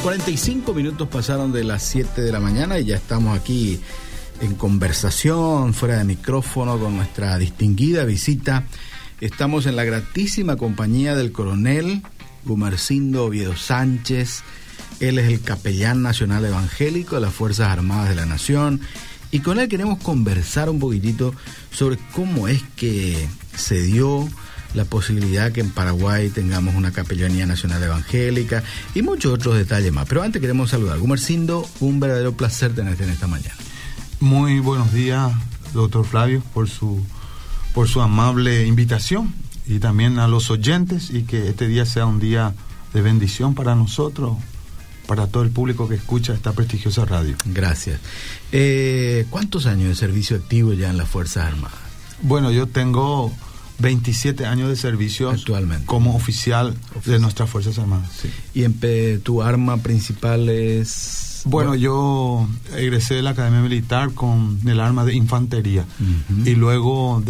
45 minutos pasaron de las 7 de la mañana y ya estamos aquí en conversación, fuera de micrófono, con nuestra distinguida visita. Estamos en la gratísima compañía del coronel Gumersindo Oviedo Sánchez. Él es el capellán nacional evangélico de las Fuerzas Armadas de la Nación, y con él queremos conversar un poquitito sobre cómo es que se dio la posibilidad que en Paraguay tengamos una capellanía nacional evangélica y muchos otros detalles más. Pero antes queremos saludar. Gumersindo, un verdadero placer tenerte en esta mañana. Muy buenos días, doctor Flavio, por su amable invitación, y también a los oyentes, y que este día sea un día de bendición para nosotros, para todo el público que escucha esta prestigiosa radio. Gracias. ¿Cuántos años de servicio activo ya en las Fuerzas Armadas? Bueno, yo tengo 27 años de servicio actualmente como oficial de nuestras Fuerzas Armadas. Sí. ¿Y tu arma principal es...? Bueno, yo egresé de la Academia Militar con el arma de infantería, y luego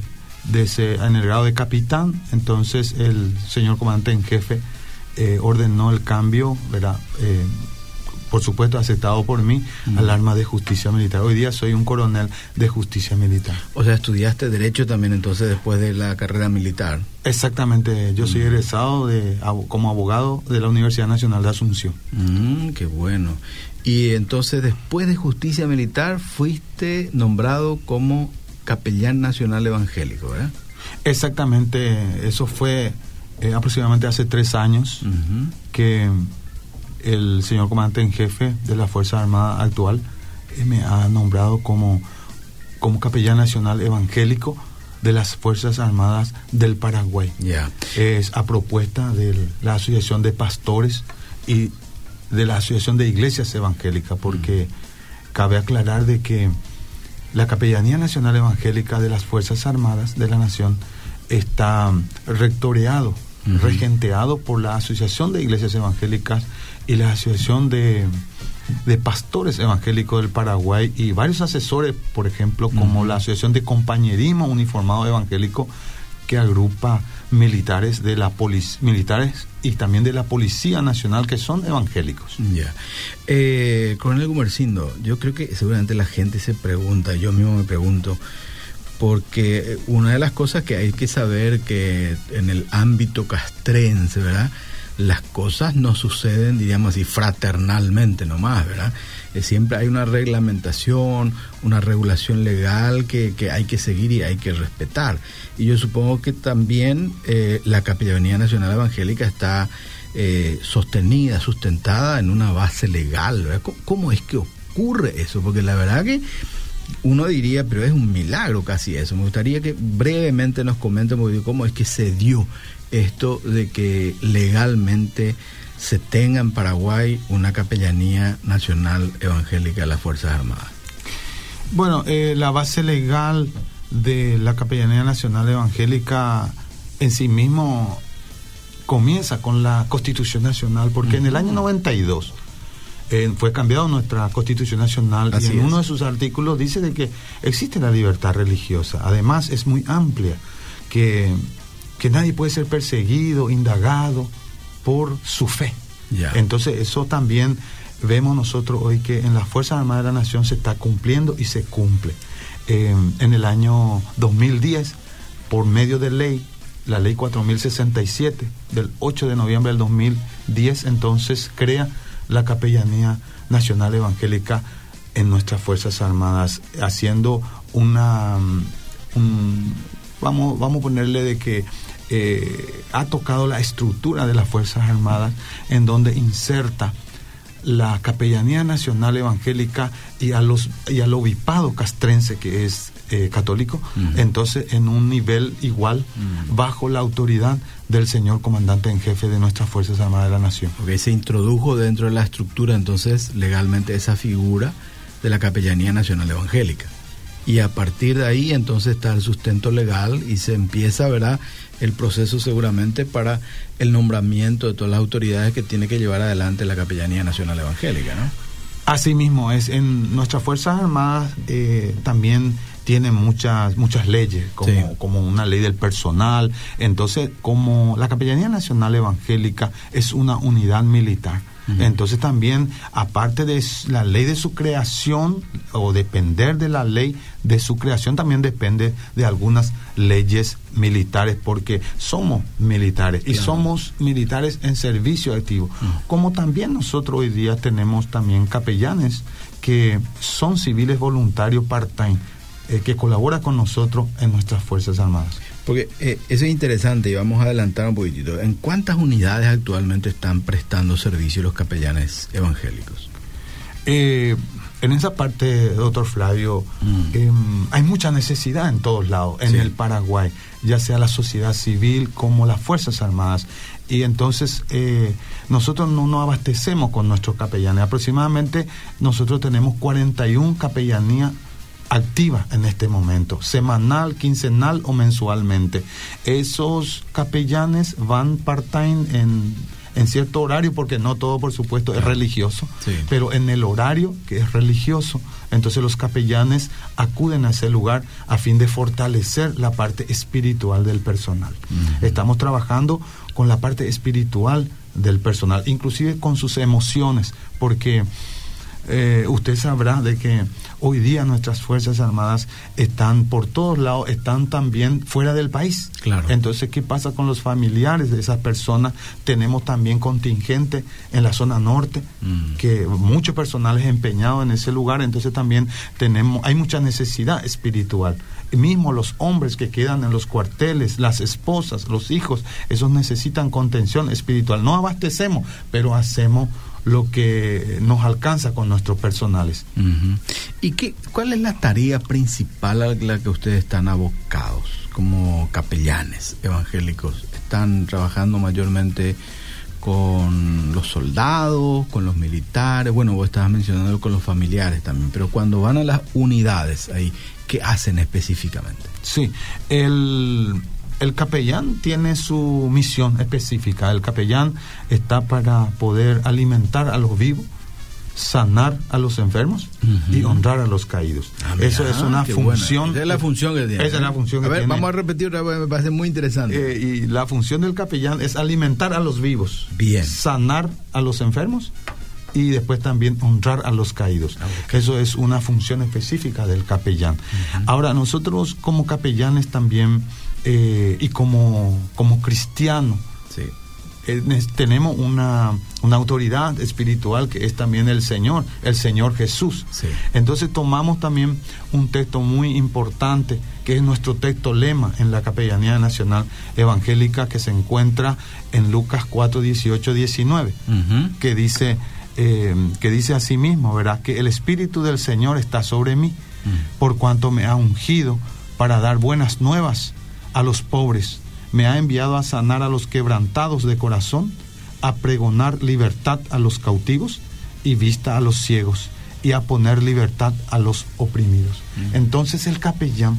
en el grado de capitán, entonces el señor comandante en jefe ordenó el cambio, ¿verdad? Por supuesto aceptado por mí, al arma de justicia militar. Hoy día soy un coronel de justicia militar. O sea, ¿estudiaste Derecho también entonces después de la carrera militar? Exactamente, yo soy egresado como abogado de la Universidad Nacional de Asunción. Qué bueno. Y entonces después de justicia militar fuiste nombrado como capellán nacional evangélico, ¿verdad? Exactamente, eso fue aproximadamente hace 3 años que el señor comandante en jefe de la Fuerza Armada actual me ha nombrado como capellán nacional evangélico de las Fuerzas Armadas del Paraguay. Es a propuesta de la Asociación de Pastores y de la Asociación de Iglesias Evangélicas, porque cabe aclarar de que la Capellanía Nacional Evangélica de las Fuerzas Armadas de la Nación está regenteado por la Asociación de Iglesias Evangélicas y la Asociación de Pastores Evangélicos del Paraguay, y varios asesores, por ejemplo, como la Asociación de Compañerismo Uniformado Evangélico, que agrupa militares militares y también de la Policía Nacional, que son evangélicos. Coronel Gumersindo, yo creo que seguramente la gente se pregunta, yo mismo me pregunto, porque una de las cosas que hay que saber, que en el ámbito castrense, ¿verdad?, las cosas no suceden, diríamos así, fraternalmente nomás, ¿verdad? Siempre hay una reglamentación, una regulación legal que hay que seguir y hay que respetar. Y yo supongo que también la Capellanía Nacional Evangélica está sustentada en una base legal, ¿verdad? ¿Cómo es que ocurre eso? Porque la verdad que uno diría, pero es un milagro casi eso. Me gustaría que brevemente nos comenten cómo es que se dio esto de que legalmente se tenga en Paraguay una Capellanía Nacional Evangélica de las Fuerzas Armadas. Bueno, la base legal de la Capellanía Nacional Evangélica en sí mismo comienza con la Constitución Nacional, porque en el año 92 fue cambiado nuestra Constitución Nacional. Así y en uno de sus artículos dice de que existe la libertad religiosa. Además es muy amplia, que nadie puede ser perseguido, indagado por su fe. Entonces eso también vemos nosotros hoy, que en las Fuerzas Armadas de la Nación se está cumpliendo y se cumple. En el año 2010, por medio de ley, la ley 4067 del 8 de noviembre del 2010, entonces crea la Capellanía Nacional Evangélica en nuestras Fuerzas Armadas, haciendo vamos a ponerle de que ha tocado la estructura de las Fuerzas Armadas, en donde inserta la Capellanía Nacional Evangélica y al obispado castrense, que es católico, entonces en un nivel igual, bajo la autoridad del señor comandante en jefe de nuestras Fuerzas Armadas de la Nación. Porque se introdujo dentro de la estructura entonces legalmente esa figura de la Capellanía Nacional Evangélica, y a partir de ahí entonces está el sustento legal y se empieza, ¿verdad?, el proceso seguramente para el nombramiento de todas las autoridades que tiene que llevar adelante la Capellanía Nacional Evangélica, ¿no? Así mismo es. En nuestras Fuerzas Armadas también tienen muchas leyes, como una ley del personal. Entonces, como la Capellanía Nacional Evangélica es una unidad militar, Entonces también, aparte de la ley de su creación, o depender de la ley de su creación, también depende de algunas leyes militares, porque somos militares, y somos militares en servicio activo. Como también nosotros hoy día tenemos también capellanes que son civiles voluntarios part-time, que colaboran con nosotros en nuestras Fuerzas Armadas. Porque eso es interesante, y vamos a adelantar un poquitito. ¿En cuántas unidades actualmente están prestando servicio los capellanes evangélicos? En esa parte, doctor Flavio, hay mucha necesidad en todos lados, en el Paraguay, ya sea la sociedad civil como las Fuerzas Armadas. Y entonces nosotros no nos abastecemos con nuestros capellanes. Aproximadamente nosotros tenemos 41 capellanías activas en este momento, semanal, quincenal o mensualmente. Esos capellanes van part-time en cierto horario, porque no todo, por supuesto, es religioso, pero en el horario que es religioso, entonces los capellanes acuden a ese lugar a fin de fortalecer la parte espiritual del personal. Estamos trabajando con la parte espiritual del personal, inclusive con sus emociones, porque usted sabrá de que hoy día nuestras Fuerzas Armadas están por todos lados, están también fuera del país. Claro. Entonces, ¿qué pasa con los familiares de esas personas? Tenemos también contingente en la zona norte, que mucho personal es empeñado en ese lugar, entonces también hay mucha necesidad espiritual. Y mismo los hombres que quedan en los cuarteles, las esposas, los hijos, esos necesitan contención espiritual. No abastecemos, pero hacemos lo que nos alcanza con nuestros personales. ¿Y cuál es la tarea principal a la que ustedes están abocados como capellanes evangélicos? ¿Están trabajando mayormente con los soldados, con los militares? Bueno, vos estabas mencionando con los familiares también, pero cuando van a las unidades ahí, ¿qué hacen específicamente? Sí, el capellán tiene su misión específica. El capellán está para poder alimentar a los vivos, sanar a los enfermos y honrar a los caídos. Eso es una función. Esa es la función que tiene. Esa es la función que tiene. Vamos a repetir otra vez, me parece muy interesante. Y la función del capellán es alimentar a los vivos, sanar a los enfermos y después también honrar a los caídos. Eso es una función específica del capellán. Ahora, nosotros como capellanes también, y como cristianos, tenemos una autoridad espiritual que es también el Señor Jesús. Entonces tomamos también un texto muy importante, que es nuestro texto lema en la Capellanía Nacional Evangélica, que se encuentra en Lucas 4, 18, 19, que dice así mismo, ¿verdad? Que el Espíritu del Señor está sobre mí, por cuanto me ha ungido para dar buenas nuevas a los pobres, me ha enviado a sanar a los quebrantados de corazón, a pregonar libertad a los cautivos y vista a los ciegos, y a poner libertad a los oprimidos. Entonces el capellán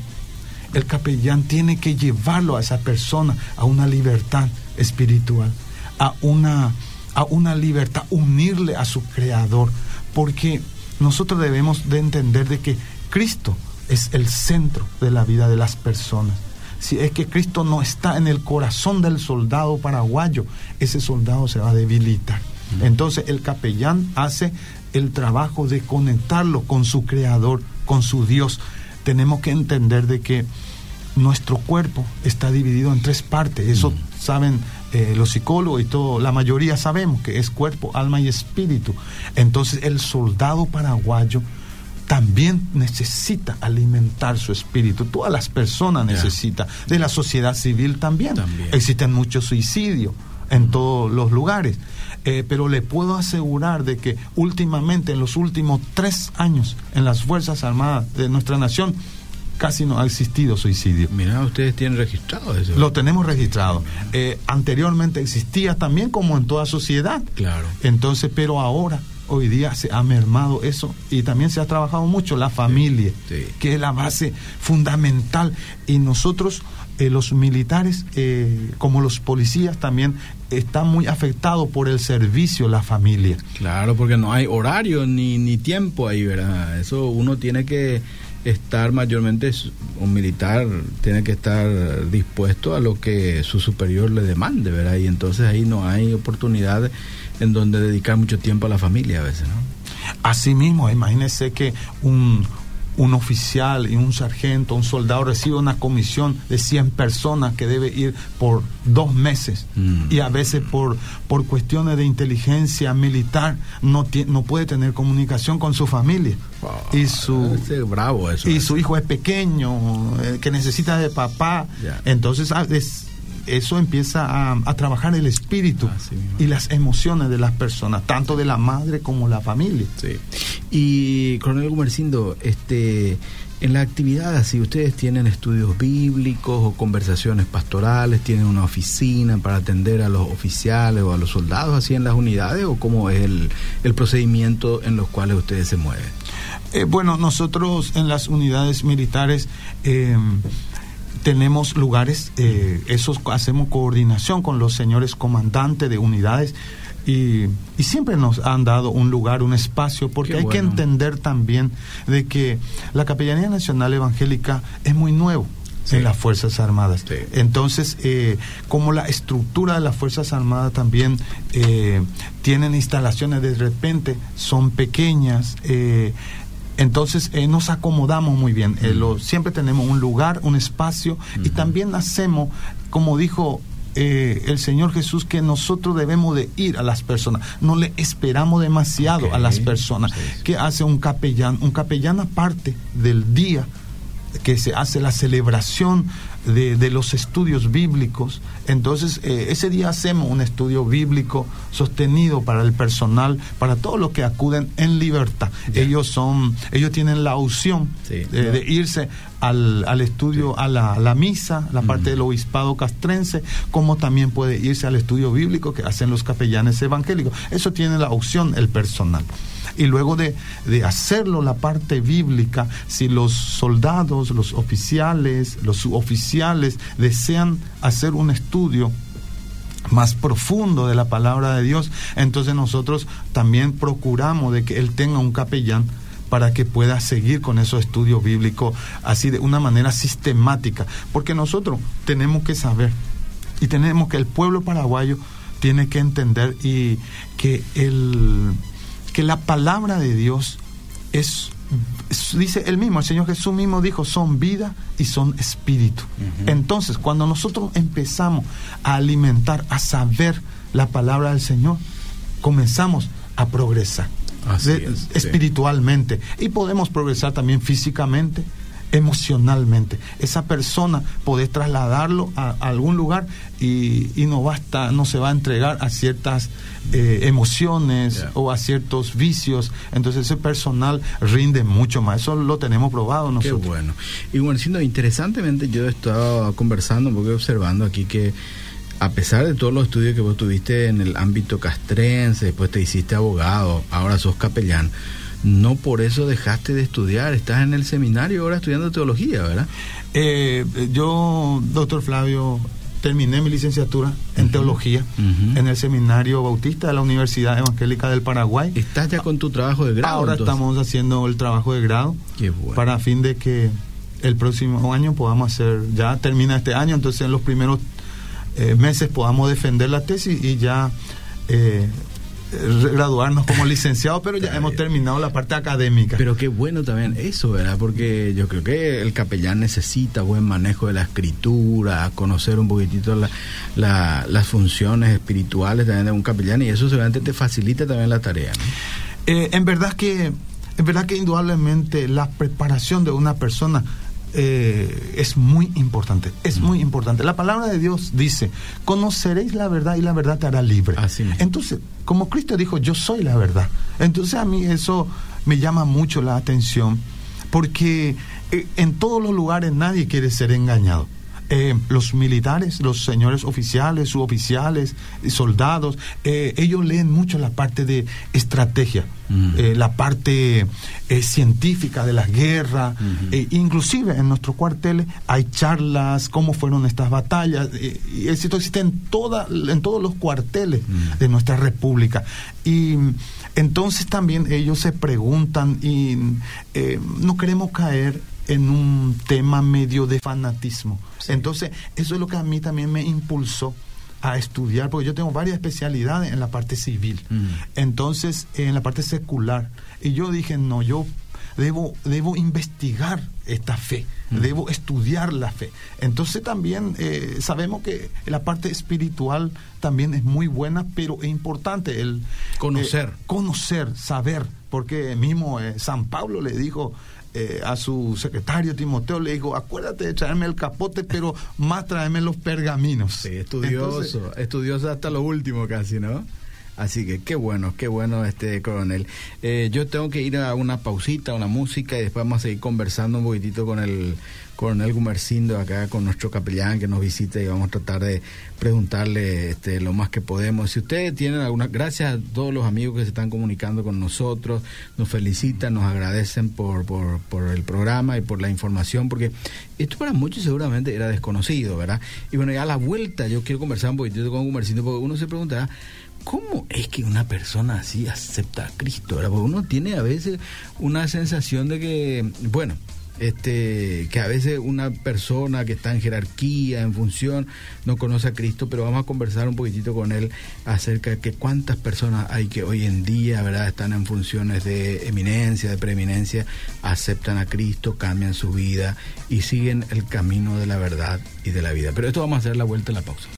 tiene que llevarlo a esa persona a una libertad espiritual, a una libertad, unirle a su Creador, porque nosotros debemos de entender de que Cristo es el centro de la vida de las personas. Si es que Cristo no está en el corazón del soldado paraguayo, ese soldado se va a debilitar. Entonces el capellán hace el trabajo de conectarlo con su Creador, con su Dios. Tenemos que entender de que nuestro cuerpo está dividido en 3 partes. Eso saben los psicólogos y todo, la mayoría sabemos que es cuerpo, alma y espíritu. Entonces el soldado paraguayo también necesita alimentar su espíritu. Todas las personas necesitan. De la sociedad civil también. Existen muchos suicidios en todos los lugares. Pero le puedo asegurar de que últimamente, en los últimos 3 años, en las Fuerzas Armadas de nuestra nación, casi no ha existido suicidio. Mira, ustedes tienen registrado eso. Lo tenemos registrado. Anteriormente existía también, como en toda sociedad. Claro. Entonces, pero ahora, hoy día se ha mermado eso, y también se ha trabajado mucho la familia, que es la base fundamental. Y nosotros, los militares, como los policías, también están muy afectados por el servicio, la familia. Claro, porque no hay horario ni tiempo ahí, ¿verdad? Eso uno tiene que estar mayormente, un militar tiene que estar dispuesto a lo que su superior le demande, ¿verdad? Y entonces ahí no hay oportunidad en donde dedicar mucho tiempo a la familia a veces, ¿no? Así mismo, imagínese que un oficial y un sargento, un soldado recibe una comisión de 100 personas que debe ir por 2 meses y a veces por cuestiones de inteligencia militar no puede tener comunicación con su familia. Y bravo eso. Y su hijo es pequeño, que necesita de papá. Entonces eso empieza a trabajar el espíritu y las emociones de las personas, tanto de la madre como la familia. Sí. Y Coronel Gumersindo, en la actividad así, ¿ustedes tienen estudios bíblicos o conversaciones pastorales? ¿Tienen una oficina para atender a los oficiales o a los soldados así en las unidades? ¿O cómo es el procedimiento en los cuales ustedes se mueven? Bueno, nosotros en las unidades militares tenemos lugares, hacemos coordinación con los señores comandantes de unidades y siempre nos han dado un lugar, un espacio, porque hay que entender también de que la Capellanía Nacional Evangélica es muy nuevo en las Fuerzas Armadas. Sí. Entonces, como la estructura de las Fuerzas Armadas también tienen instalaciones de repente, son pequeñas, entonces nos acomodamos muy bien. Siempre tenemos un lugar, un espacio, y también hacemos, como dijo el Señor Jesús, que nosotros debemos de ir a las personas, no le esperamos demasiado a las personas. ¿Qué hace un capellán? Un capellán, aparte del día que se hace la celebración de los estudios bíblicos, entonces ese día hacemos un estudio bíblico sostenido para el personal, para todos los que acuden en libertad. Ellos tienen la opción de irse al estudio, a la misa, la parte del obispado castrense, como también puede irse al estudio bíblico que hacen los capellanes evangélicos. Eso tiene la opción el personal. Y luego de hacerlo la parte bíblica, si los soldados, los oficiales, los suboficiales desean hacer un estudio más profundo de la palabra de Dios, entonces nosotros también procuramos de que él tenga un capellán para que pueda seguir con esos estudios bíblicos así de una manera sistemática, porque nosotros tenemos que saber y tenemos que el pueblo paraguayo tiene que entender y que la palabra de Dios dice el Señor Jesús mismo dijo, son vida y son espíritu. Entonces, cuando nosotros empezamos a alimentar, a saber la palabra del Señor, comenzamos a progresar espiritualmente, y podemos progresar también físicamente, emocionalmente. Esa persona podés trasladarlo a algún lugar y no se va a entregar a ciertas emociones o a ciertos vicios. Entonces ese personal rinde mucho más. Eso lo tenemos probado nosotros. Qué bueno. Y bueno, interesantemente yo he estado conversando, porque observando aquí que a pesar de todos los estudios que vos tuviste en el ámbito castrense, después te hiciste abogado, ahora sos capellán, no por eso dejaste de estudiar, estás en el seminario ahora estudiando teología, ¿verdad? Yo, doctor Flavio, terminé mi licenciatura en teología en el Seminario Bautista de la Universidad Evangélica del Paraguay. ¿Estás ya con tu trabajo de grado? Ahora entonces estamos haciendo el trabajo de grado. Qué bueno. Para fin de que el próximo año podamos ya termina este año, entonces en los primeros meses podamos defender la tesis y ya graduarnos como licenciados, pero ya hemos terminado la parte académica. Pero qué bueno también eso, ¿verdad? Porque yo creo que el capellán necesita buen manejo de la escritura, conocer un poquitito las funciones espirituales también de un capellán, y eso seguramente te facilita también la tarea, ¿no? En verdad que indudablemente la preparación de una persona es muy importante, muy importante. La palabra de Dios dice, conoceréis la verdad y la verdad te hará libre. Así mismo. Entonces, como Cristo dijo, yo soy la verdad. Entonces a mí eso me llama mucho la atención, porque en todos los lugares nadie quiere ser engañado. Los militares, los señores oficiales, suboficiales, soldados, ellos leen mucho la parte de estrategia, la parte científica de las guerras, inclusive en nuestros cuarteles hay charlas, cómo fueron estas batallas, y esto existe en todos los cuarteles de nuestra república. Y entonces también ellos se preguntan, y no queremos caer en un tema medio de fanatismo. Sí. Entonces, eso es lo que a mí también me impulsó a estudiar, porque yo tengo varias especialidades en la parte civil, entonces en la parte secular, y yo dije, no, yo debo investigar esta fe, debo estudiar la fe. Entonces también sabemos que la parte espiritual también es muy buena, pero es importante el conocer, saber, porque mismo San Pablo le dijo a su secretario Timoteo, le dijo, acuérdate de traerme el capote, pero más tráeme los pergaminos. Sí, estudioso hasta lo último casi, ¿no? Así que qué bueno, coronel. Yo tengo que ir a una pausita, una música, y después vamos a seguir conversando un poquitito con el coronel Gumersindo, acá con nuestro capellán que nos visita, y vamos a tratar de preguntarle lo más que podemos. Si ustedes tienen alguna, gracias a todos los amigos que se están comunicando con nosotros, nos felicitan, nos agradecen por el programa y por la información, porque esto para muchos seguramente era desconocido, ¿verdad? Y bueno, ya a la vuelta yo quiero conversar un poquitito con Gumersindo, porque uno se preguntará, ¿cómo es que una persona así acepta a Cristo? ¿Verdad? Porque uno tiene a veces una sensación de que, bueno, que a veces una persona que está en jerarquía, en función, no conoce a Cristo, pero vamos a conversar un poquitito con él acerca de que cuántas personas hay que hoy en día, ¿verdad?, están en funciones de eminencia, de preeminencia, aceptan a Cristo, cambian su vida y siguen el camino de la verdad y de la vida. Pero esto vamos a hacer la vuelta en la pausa.